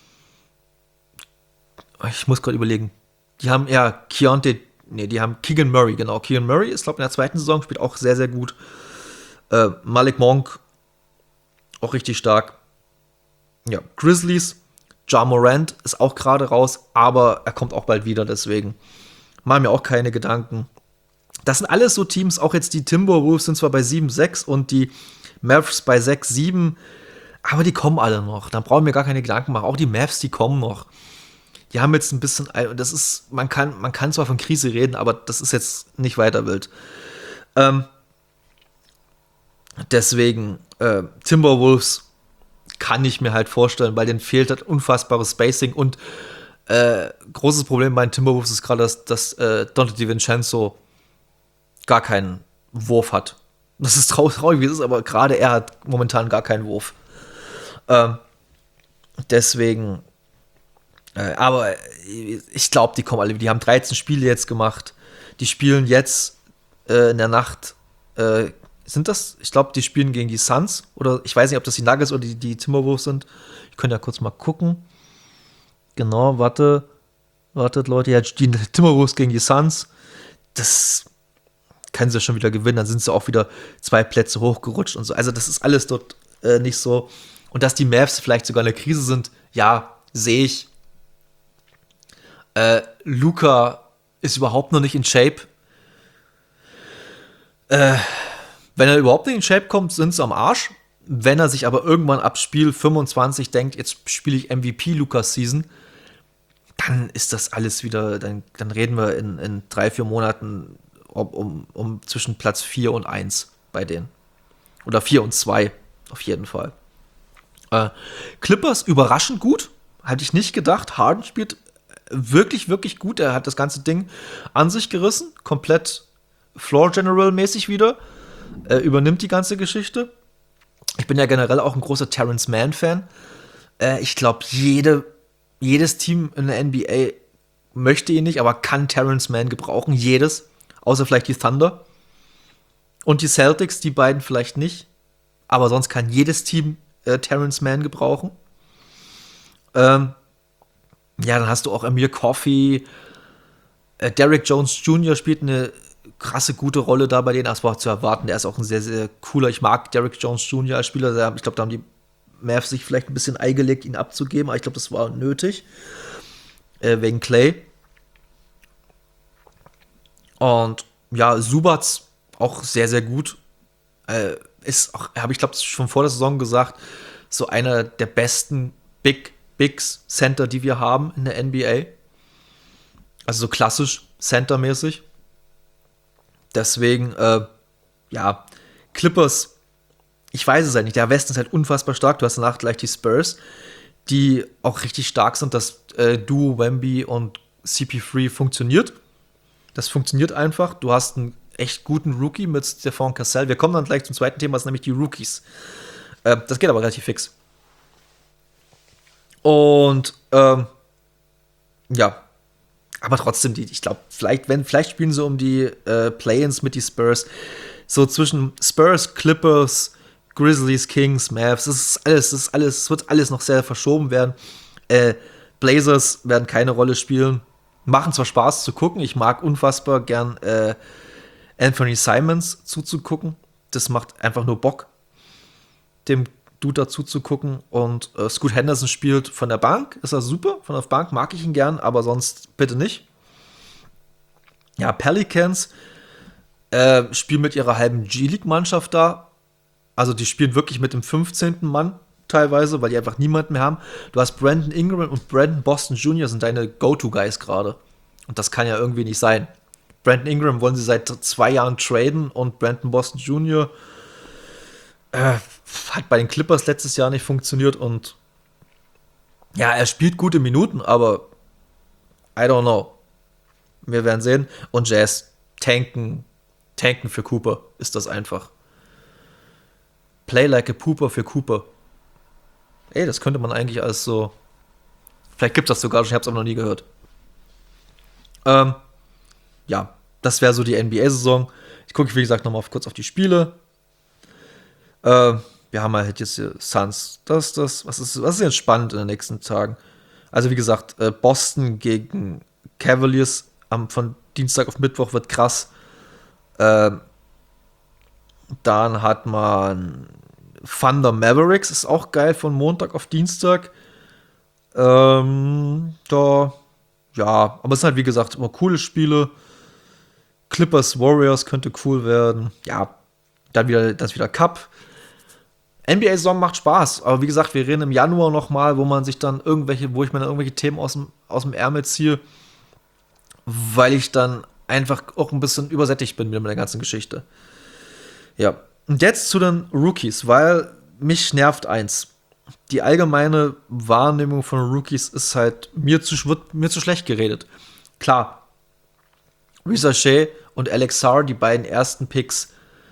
ich muss gerade überlegen. Die haben ja Keontae, nee, die haben Keegan Murray, genau. Keegan Murray ist, glaube ich, in der zweiten Saison, spielt auch sehr, sehr gut. Äh, Malik Monk, auch richtig stark. Ja, Grizzlies, Ja Morant ist auch gerade raus, aber er kommt auch bald wieder, deswegen machen mir auch keine Gedanken. Das sind alles so Teams, auch jetzt die Timberwolves sind zwar bei sieben sechs und die Mavs bei sechs sieben, aber die kommen alle noch. Da brauchen wir gar keine Gedanken machen. Auch die Mavs, die kommen noch. Die haben jetzt ein bisschen, das ist, man kann, man kann zwar von Krise reden, aber das ist jetzt nicht weiter wild. Ähm, deswegen, äh, Timberwolves kann ich mir halt vorstellen, weil denen fehlt halt unfassbares Spacing und äh, großes Problem bei den Timberwolves ist gerade, dass, dass äh, Dante DiVincenzo gar keinen Wurf hat. Das ist traurig, traurig wie es ist, aber gerade er hat momentan gar keinen Wurf. Ähm, deswegen, äh, aber ich glaube, die kommen alle. Die haben dreizehn Spiele jetzt gemacht. Die spielen jetzt äh, in der Nacht. Äh, sind das? Ich glaube, die spielen gegen die Suns. Oder ich weiß nicht, ob das die Nuggets oder die, die Timberwolves sind. Ich könnte ja kurz mal gucken. Genau, warte. Wartet, Leute. Ja, die Timberwolves gegen die Suns. Das können sie schon wieder gewinnen. Dann sind sie auch wieder zwei Plätze hochgerutscht und so. Also, das ist alles dort äh, nicht so. Und dass die Mavs vielleicht sogar in der Krise sind, ja, sehe ich. Äh, Luka ist überhaupt noch nicht in Shape. Äh, wenn er überhaupt nicht in Shape kommt, sind sie am Arsch. Wenn er sich aber irgendwann ab Spiel fünfundzwanzig denkt, jetzt spiele ich M V P Lukas Season, dann ist das alles wieder, dann, dann reden wir in, in drei, vier Monaten um, um, um zwischen Platz vier und eins bei denen. Oder vier und zwei, auf jeden Fall. Äh, Clippers überraschend gut, hatte ich nicht gedacht. Harden spielt wirklich, wirklich gut. Er hat das ganze Ding an sich gerissen, komplett Floor General mäßig wieder. Äh, übernimmt die ganze Geschichte. Ich bin ja generell auch ein großer Terrence Mann Fan. Äh, ich glaube, jede, jedes Team in der N B A möchte ihn nicht, aber kann Terrence Mann gebrauchen. Jedes. Außer vielleicht die Thunder. Und die Celtics, die beiden vielleicht nicht. Aber sonst kann jedes Team äh, Terrence Mann gebrauchen. Ähm, ja, dann hast du auch Amir Coffey. Äh, Derrick Jones Junior spielt eine krasse, gute Rolle da bei denen. Das war zu erwarten. Der ist auch ein sehr, sehr cooler. Ich mag Derrick Jones Junior als Spieler. Ich glaube, da haben die Mavs sich vielleicht ein bisschen eingelegt, ihn abzugeben. Aber ich glaube, das war nötig. Äh, wegen Clay. Und ja, Subats auch sehr, sehr gut. Äh, ist auch, habe ich glaube schon vor der Saison gesagt, so einer der besten Big Bigs Center, die wir haben in der N B A. Also so klassisch Center-mäßig. Deswegen, äh, ja, Clippers, ich weiß es halt nicht. Der Westen ist halt unfassbar stark. Du hast danach gleich die Spurs, die auch richtig stark sind. Das äh, Duo Wemby und C P drei funktioniert. Das funktioniert einfach. Du hast einen echt guten Rookie mit Stephon Cassell. Wir kommen dann gleich zum zweiten Thema, das sind nämlich die Rookies. Äh, das geht aber relativ fix. Und, ähm, ja. Aber trotzdem, die, ich glaube, vielleicht, wenn, vielleicht spielen sie um die äh, Play-ins mit die Spurs. So zwischen Spurs, Clippers, Grizzlies, Kings, Mavs. Das ist alles, das ist alles, es wird alles noch sehr verschoben werden. Äh, Blazers werden keine Rolle spielen. Machen zwar Spaß zu gucken. Ich mag unfassbar gern äh, Anthony Simons zuzugucken. Das macht einfach nur Bock, dem Dude dazu zu gucken. Und äh, Scoot Henderson spielt von der Bank. Ist er super. Von der Bank mag ich ihn gern, aber sonst bitte nicht. Ja, Pelicans äh, spielen mit ihrer halben G-League-Mannschaft da. Also die spielen wirklich mit dem fünfzehnten Mann teilweise, weil die einfach niemanden mehr haben. Du hast Brandon Ingram und Brandon Boston Junior sind deine Go-To-Guys gerade. Und das kann ja irgendwie nicht sein. Brandon Ingram wollen sie seit zwei Jahren traden und Brandon Boston Junior Äh, hat bei den Clippers letztes Jahr nicht funktioniert und ja, er spielt gute Minuten, aber I don't know. Wir werden sehen. Und Jazz tanken, tanken für Cooper ist das einfach. Play like a Pooper für Cooper. Ey, das könnte man eigentlich als so. Vielleicht gibt es das sogar schon, ich habe es aber noch nie gehört. Ähm, ja, das wäre so die N B A-Saison. Ich gucke, wie gesagt, nochmal kurz auf die Spiele. Ähm, wir haben halt jetzt hier Suns. Das, das, was ist, was ist jetzt spannend in den nächsten Tagen? Also, wie gesagt, äh, Boston gegen Cavaliers am, von Dienstag auf Mittwoch wird krass. Ähm, dann hat man Thunder Mavericks, ist auch geil, von Montag auf Dienstag. Ähm, da, ja, aber es sind halt, wie gesagt, immer coole Spiele. Clippers Warriors könnte cool werden. Ja, dann wieder, das wieder Cup. N B A-Saison macht Spaß, aber wie gesagt, wir reden im Januar nochmal, wo man sich dann irgendwelche, wo ich mir dann irgendwelche Themen aus dem, aus dem Ärmel ziehe, weil ich dann einfach auch ein bisschen übersättigt bin mit der ganzen Geschichte. Ja, und jetzt zu den Rookies, weil mich nervt eins. Die allgemeine Wahrnehmung von Rookies ist halt, mir zu, wird mir zu schlecht geredet. Klar, Risa Shea und Alex Sarr, die beiden ersten Picks,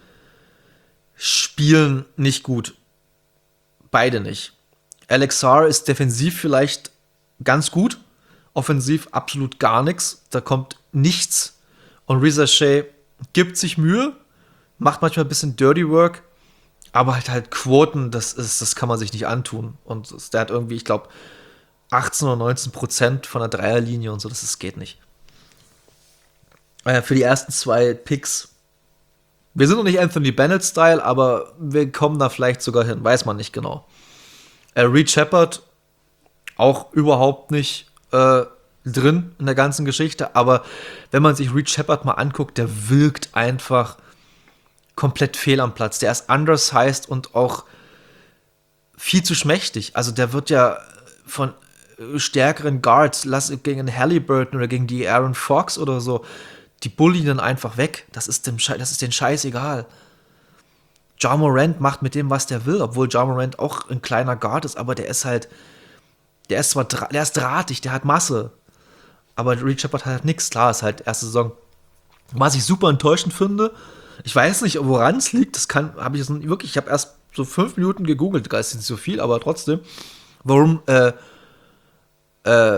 spielen nicht gut. Beide nicht. Alex Sarr ist defensiv vielleicht ganz gut, offensiv absolut gar nichts. Da kommt nichts. Und Risa Shea gibt sich Mühe, macht manchmal ein bisschen Dirty Work, aber halt halt Quoten, das ist, das kann man sich nicht antun. Und das, der hat irgendwie, ich glaube, achtzehn oder neunzehn Prozent von der Dreierlinie und so, das ist, geht nicht. Äh, für die ersten zwei Picks. Wir sind noch nicht Anthony Bennett-Style, aber wir kommen da vielleicht sogar hin, weiß man nicht genau. Äh, Reed Shepard auch überhaupt nicht äh, drin in der ganzen Geschichte, aber wenn man sich Reed Shepard mal anguckt, der wirkt einfach komplett fehl am Platz. Der ist undersized und auch viel zu schmächtig. Also der wird ja von stärkeren Guards, lass gegen Halliburton oder gegen die Aaron Fox oder so, die bullien dann einfach weg. Das ist dem Scheiß, das ist den Scheiß egal. Ja Morant macht mit dem, was der will, obwohl Ja Morant auch ein kleiner Guard ist, aber der ist halt, der ist zwar, der ist drahtig, der hat Masse, aber Reed Shepard hat halt nichts. Klar, ist halt erste Saison. Was ich super enttäuschend finde, ich weiß nicht, woran es liegt, das kann, habe ich jetzt wirklich, ich habe erst so fünf Minuten gegoogelt, das ist nicht so viel, aber trotzdem, warum, äh, äh,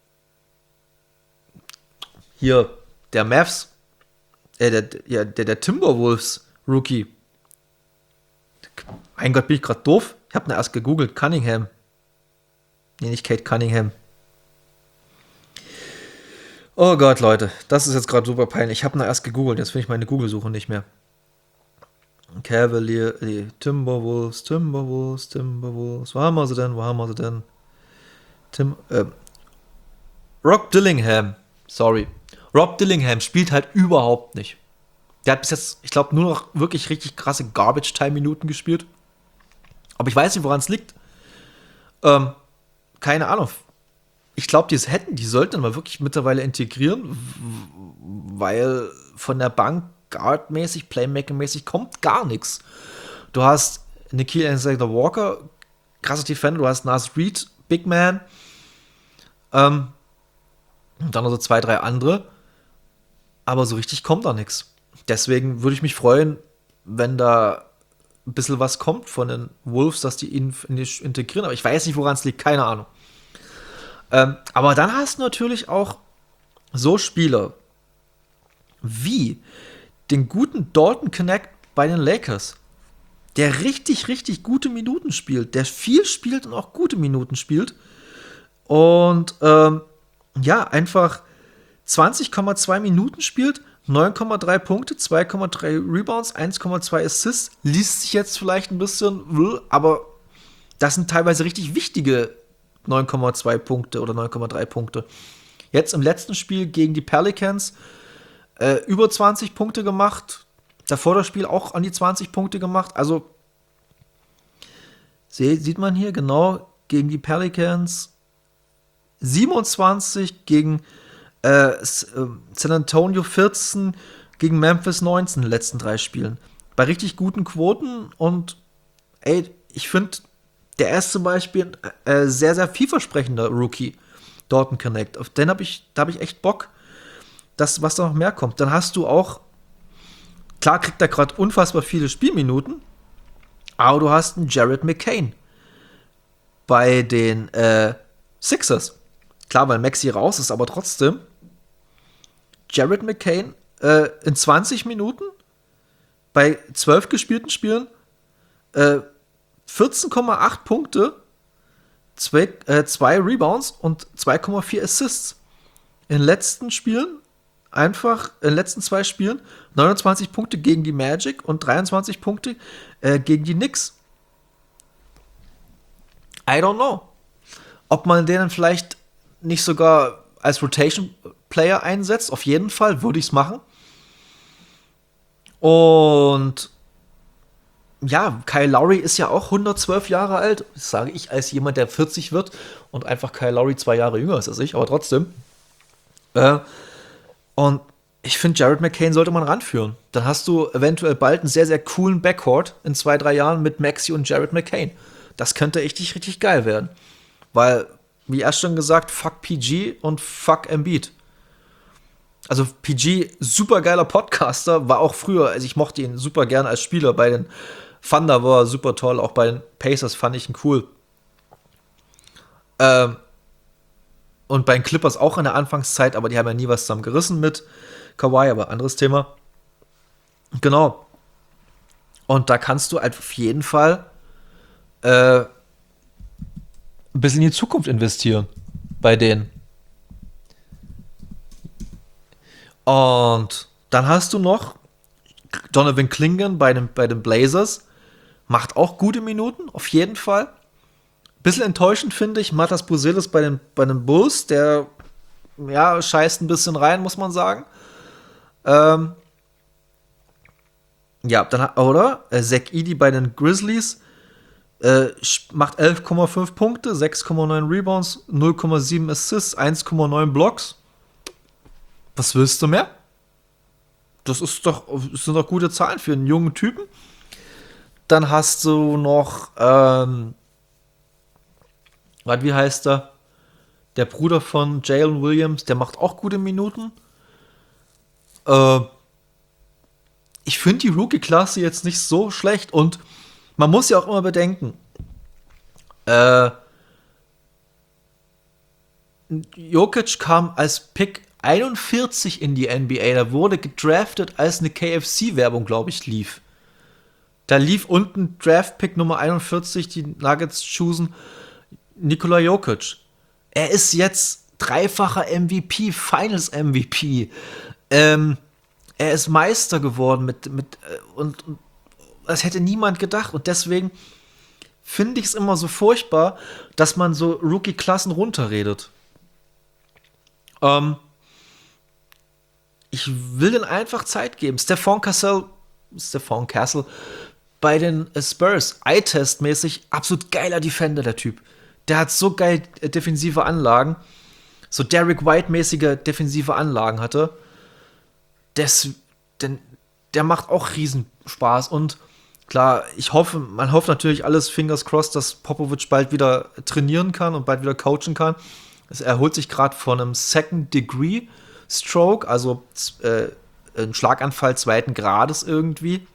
hier, der Mavs, äh, der, ja, der, der Timberwolves Rookie. Mein Gott, bin ich gerade doof? Ich habe ihn erst gegoogelt. Cunningham. Nee, nicht Kate Cunningham. Oh Gott, Leute, das ist jetzt gerade super peinlich. Ich habe ihn erst gegoogelt, jetzt finde ich meine Google-Suche nicht mehr. Cavalier, nee, Timberwolves, Timberwolves, Timberwolves. Wo haben wir sie denn? Wo haben wir sie denn? Tim, äh, Rob Dillingham. Sorry. Rob Dillingham spielt halt überhaupt nicht. Der hat bis jetzt, ich glaube, nur noch wirklich richtig krasse Garbage-Time-Minuten gespielt. Aber ich weiß nicht, woran es liegt. Ähm, keine Ahnung. Ich glaube, die es hätten, die sollten mal wirklich mittlerweile integrieren, weil von der Bank Guard-mäßig, Playmaker-mäßig kommt gar nichts. Du hast Nickeil Alexander-Walker, krasser Defender, du hast Nas Reed, Big Man, ähm, und dann noch so zwei, drei andere. Aber so richtig kommt da nichts. Deswegen würde ich mich freuen, wenn da ein bisschen was kommt von den Wolves, dass die ihn integrieren. Aber ich weiß nicht, woran es liegt, keine Ahnung. Ähm, aber dann hast du natürlich auch so Spieler wie den guten Dalton Connect bei den Lakers, der richtig, richtig gute Minuten spielt, der viel spielt und auch gute Minuten spielt. Und ähm, ja, einfach zwanzig Komma zwei Minuten spielt, neun Komma drei Punkte, zwei Komma drei Rebounds, eins Komma zwei Assists. Liest sich jetzt vielleicht ein bisschen, aber das sind teilweise richtig wichtige neun Komma zwei Punkte oder neun Komma drei Punkte. Jetzt im letzten Spiel gegen die Pelicans äh, über zwanzig Punkte gemacht. Davor das Spiel auch an die zwanzig Punkte gemacht. Also sieht man hier genau gegen die Pelicans siebenundzwanzig, gegen äh, San Antonio vierzehn, gegen Memphis neunzehn in den letzten drei Spielen. Bei richtig guten Quoten und ey, ich finde, der ist zum Beispiel ein äh, sehr, sehr vielversprechender Rookie, Dalton Connect. Auf den habe ich, da habe ich echt Bock, dass was da noch mehr kommt. Dann hast du auch, klar kriegt er gerade unfassbar viele Spielminuten, aber du hast einen Jared McCain bei den äh, Sixers. Klar, weil Maxi raus ist, aber trotzdem, Jared McCain äh, in zwanzig Minuten bei zwölf gespielten Spielen äh, vierzehn Komma acht Punkte, zwei, äh, zwei Rebounds und zwei Komma vier Assists. In den letzten Spielen, einfach, in den letzten zwei Spielen, neunundzwanzig Punkte gegen die Magic und dreiundzwanzig Punkte äh, gegen die Knicks. I don't know. Ob man den vielleicht nicht sogar als Rotation-Player einsetzt, auf jeden Fall würde ich es machen. Und ja, Kyle Lowry ist ja auch hundertzwölf Jahre alt. Das sage ich als jemand, der vierzig wird und einfach Kyle Lowry zwei Jahre jünger ist als ich, aber trotzdem. Äh, und ich finde, Jared McCain sollte man ranführen. Dann hast du eventuell bald einen sehr, sehr coolen Backcourt in zwei, drei Jahren mit Maxi und Jared McCain. Das könnte richtig, richtig geil werden. Weil, wie erst schon gesagt, fuck P G und fuck Embiid. Also P G, super geiler Podcaster, war auch früher, also ich mochte ihn super gern als Spieler. Bei den Thunder war er super toll, auch bei den Pacers fand ich ihn cool. Ähm, und bei den Clippers auch in der Anfangszeit, aber die haben ja nie was zusammen gerissen mit Kawhi, aber anderes Thema. Genau. Und da kannst du halt auf jeden Fall äh, ein bisschen in die Zukunft investieren bei denen. Und dann hast du noch Donovan Clingan bei den, bei den Blazers. Macht auch gute Minuten, auf jeden Fall. Bisschen enttäuschend finde ich Matas Buzelis bei den, bei den Bulls. Der, ja, scheißt ein bisschen rein, muss man sagen. Ähm, ja, dann, oder? Äh, Zach Edey bei den Grizzlies. Äh, macht elf Komma fünf Punkte, sechs Komma neun Rebounds, null Komma sieben Assists, eins Komma neun Blocks. Was willst du mehr? Das ist doch, das sind doch gute Zahlen für einen jungen Typen. Dann hast du noch, ähm, wie heißt der? Der Bruder von Jalen Williams, der macht auch gute Minuten. Äh, ich finde die Rookie-Klasse jetzt nicht so schlecht und man muss ja auch immer bedenken, äh, Jokic kam als Pick einundvierzig in die N B A. Da wurde gedraftet, als eine K F C-Werbung, glaube ich, lief. Da lief unten Draft-Pick Nummer einundvierzig, die Nuggets choosen, Nikola Jokic. Er ist jetzt dreifacher M V P, Finals-M V P. Ähm, er ist Meister geworden mit, mit und, und das hätte niemand gedacht. Und deswegen finde ich es immer so furchtbar, dass man so Rookie-Klassen runterredet. Ähm, Ich will den einfach Zeit geben. Stephon Castle, Stephon Castle bei den Spurs, Eye-Test-mäßig, absolut geiler Defender, der Typ. Der hat so geil äh, defensive Anlagen. So Derrick White-mäßige defensive Anlagen hatte. Des, denn, der macht auch riesen Spaß. Und klar, ich hoffe, man hofft natürlich alles, fingers crossed, dass Popovic bald wieder trainieren kann und bald wieder coachen kann. Er erholt sich gerade von einem Second Degree Stroke, also äh, ein Schlaganfall zweiten Grades irgendwie.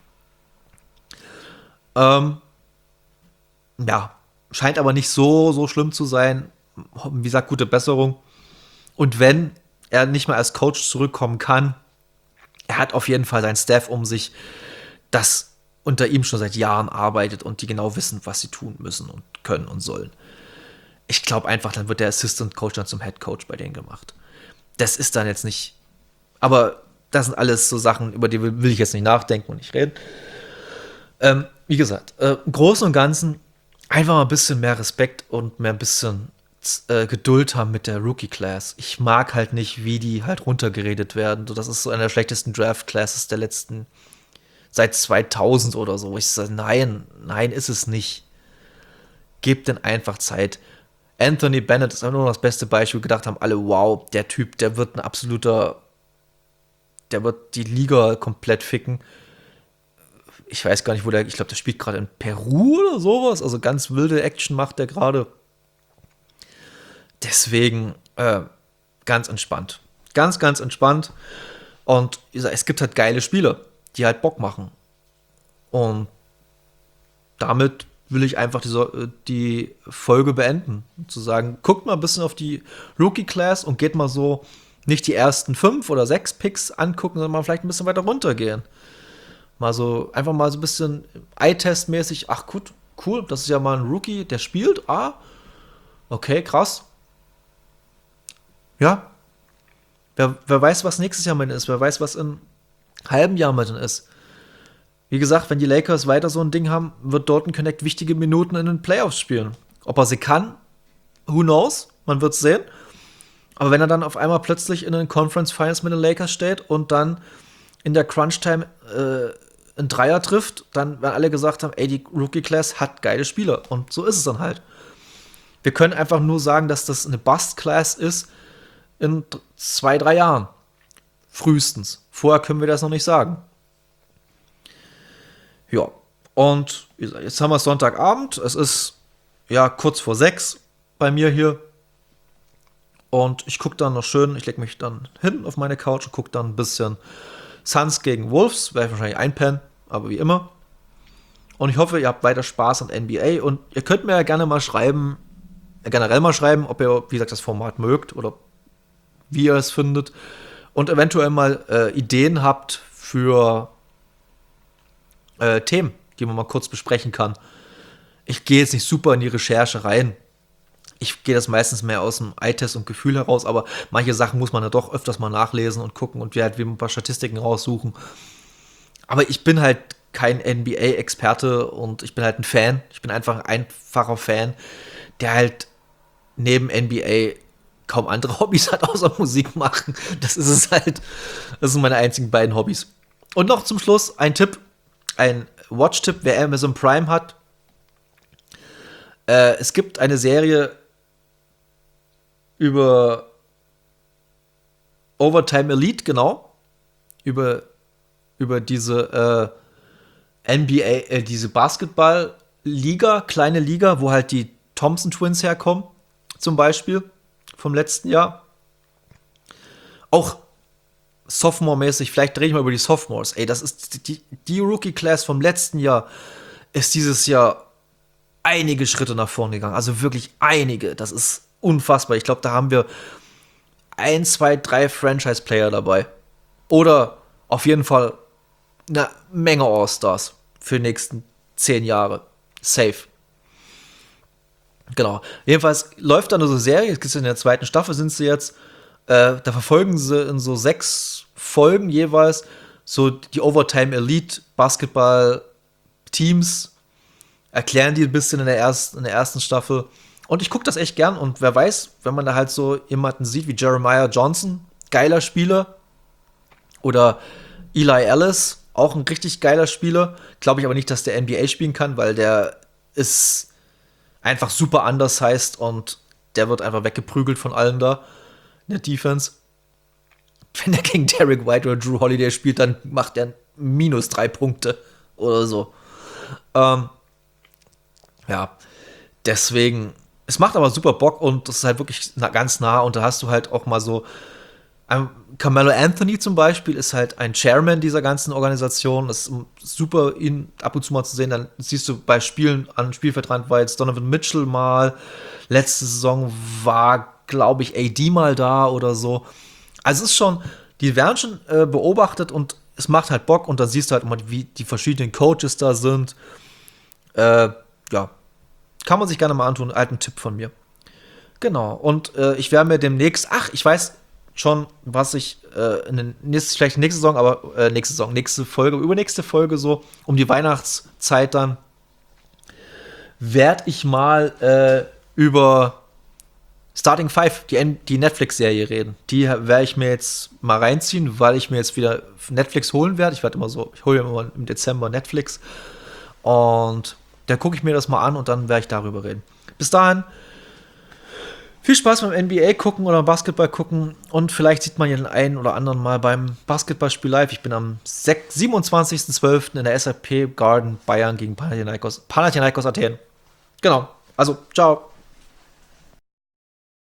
Ähm, ja, scheint aber nicht so, so schlimm zu sein. Wie gesagt, gute Besserung. Und wenn er nicht mal als Coach zurückkommen kann, er hat auf jeden Fall sein Staff um sich, das unter ihm schon seit Jahren arbeitet und die genau wissen, was sie tun müssen und können und sollen. Ich glaube einfach, dann wird der Assistant Coach dann zum Head Coach bei denen gemacht. Das ist dann jetzt nicht, aber das sind alles so Sachen, über die will ich jetzt nicht nachdenken und nicht reden. Ähm, wie gesagt, äh, im Großen und Ganzen einfach mal ein bisschen mehr Respekt und mehr ein bisschen äh, Geduld haben mit der Rookie-Class. Ich mag halt nicht, wie die halt runtergeredet werden. So, das ist so eine der schlechtesten Draft-Classes der letzten, seit zweitausend oder so. Ich sage, nein, nein, ist es nicht. Gebt denn einfach Zeit. Anthony Bennett ist einfach nur noch das beste Beispiel. Gedacht haben alle, wow, der Typ, der wird ein absoluter, der wird die Liga komplett ficken. ich weiß gar nicht, wo der, ich glaube, der spielt gerade in Peru oder sowas. Also ganz wilde Action macht der gerade. Deswegen äh, ganz entspannt. Ganz, ganz entspannt. Und wie gesagt, es gibt halt geile Spiele, die halt Bock machen. Und damit will ich einfach die, die Folge beenden. Zu sagen, guckt mal ein bisschen auf die Rookie-Class und geht mal so nicht die ersten fünf oder sechs Picks angucken, sondern mal vielleicht ein bisschen weiter runtergehen. Mal so, einfach mal so ein bisschen Eye-Test-mäßig, ach gut, cool, das ist ja mal ein Rookie, der spielt, ah, okay, krass. Ja, wer, wer weiß, was nächstes Jahr mit ist, wer weiß, was in einem halben Jahr mit ist. Wie gesagt, wenn die Lakers weiter so ein Ding haben, wird Dalton Connect wichtige Minuten in den Playoffs spielen. Ob er sie kann, who knows, man wird es sehen. Aber wenn er dann auf einmal plötzlich in den Conference Finals mit den Lakers steht und dann in der Crunch-Time äh, einen Dreier trifft, dann werden alle gesagt haben, ey, die Rookie-Class hat geile Spieler. Und so ist es dann halt. Wir können einfach nur sagen, dass das eine Bust-Class ist in zwei, drei Jahren. Frühestens. Vorher können wir das noch nicht sagen. Ja, und jetzt haben wir Sonntagabend. Es ist ja kurz vor sechs bei mir hier. Und ich gucke dann noch schön, ich lege mich dann hin auf meine Couch und gucke dann ein bisschen Suns gegen Wolves. Werde ich wahrscheinlich einpennen, aber wie immer. Und ich hoffe, ihr habt weiter Spaß an N B A. Und ihr könnt mir ja gerne mal schreiben, generell mal schreiben, ob ihr, wie gesagt, das Format mögt oder wie ihr es findet. Und eventuell mal äh, Ideen habt für Äh, Themen, die man mal kurz besprechen kann. Ich gehe jetzt nicht super in die Recherche rein. Ich gehe das meistens mehr aus dem Eye-Test und Gefühl heraus, aber manche Sachen muss man ja doch öfters mal nachlesen und gucken und wir halt wie ein paar Statistiken raussuchen. Aber ich bin halt kein N B A-Experte und ich bin halt ein Fan. Ich bin einfach ein einfacher Fan, der halt neben N B A kaum andere Hobbys hat, außer Musik machen. Das ist es halt. Das sind meine einzigen beiden Hobbys. Und noch zum Schluss ein Tipp. Ein Watch-Tipp, wer Amazon Prime hat. Äh, es gibt eine Serie über Overtime Elite, genau. Über, über diese äh, N B A, äh, diese Basketball-Liga, kleine Liga, wo halt die Thompson Twins herkommen, zum Beispiel, vom letzten Jahr. Auch Sophomore-mäßig, vielleicht rede ich mal über die Sophomores. Ey, das ist die, die Rookie-Class vom letzten Jahr ist dieses Jahr einige Schritte nach vorne gegangen. Also wirklich einige. Das ist unfassbar. Ich glaube, da haben wir ein, zwei, drei Franchise-Player dabei. Oder auf jeden Fall eine Menge All-Stars für die nächsten zehn Jahre. Safe. Genau. Jedenfalls läuft da eine so Serie. Jetzt in der zweiten Staffel sind sie jetzt. Äh, da verfolgen sie in so sechs Folgen jeweils so die Overtime Elite Basketball Teams, erklären die ein bisschen in der ersten, in der ersten Staffel. Und ich gucke das echt gern. Und wer weiß, wenn man da halt so jemanden sieht wie Jeremiah Johnson, geiler Spieler, oder Eli Ellis, auch ein richtig geiler Spieler. Glaube ich aber nicht, dass der N B A spielen kann, weil der ist einfach super undersized und der wird einfach weggeprügelt von allen da in der Defense. Wenn er gegen Derek White oder Drew Holiday spielt, dann macht er minus drei Punkte oder so. Ähm, ja, deswegen, es macht aber super Bock und das ist halt wirklich ganz nah und da hast du halt auch mal so ähm, Carmelo Anthony zum Beispiel ist halt ein Chairman dieser ganzen Organisation. Das ist super, ihn ab und zu mal zu sehen. Dann siehst du bei Spielen an Spielfeldrand war jetzt Donovan Mitchell mal. Letzte Saison war, glaube ich, A D mal da oder so. Also es ist schon, die werden schon äh, beobachtet und es macht halt Bock und dann siehst du halt immer, wie die verschiedenen Coaches da sind. Äh, ja, kann man sich gerne mal antun. Alten Tipp von mir. Genau, und äh, ich werde mir demnächst, ach, ich weiß schon, was ich äh, in den nächsten, vielleicht nächste Saison, aber äh, nächste Saison, nächste Folge, übernächste Folge so, um die Weihnachtszeit dann, werde ich mal äh, über Starting Five, die, die Netflix-Serie reden. Die werde ich mir jetzt mal reinziehen, weil ich mir jetzt wieder Netflix holen werde. Ich werde immer so, ich hole immer im Dezember Netflix und dann gucke ich mir das mal an und dann werde ich darüber reden. Bis dahin Viel Spaß beim N B A gucken oder Basketball gucken und vielleicht sieht man ja den einen oder anderen mal beim Basketballspiel live. Ich bin am siebenundzwanzigsten zwölften in der S A P Garden Bayern gegen Panathinaikos, Panathinaikos Athen. Genau, also ciao.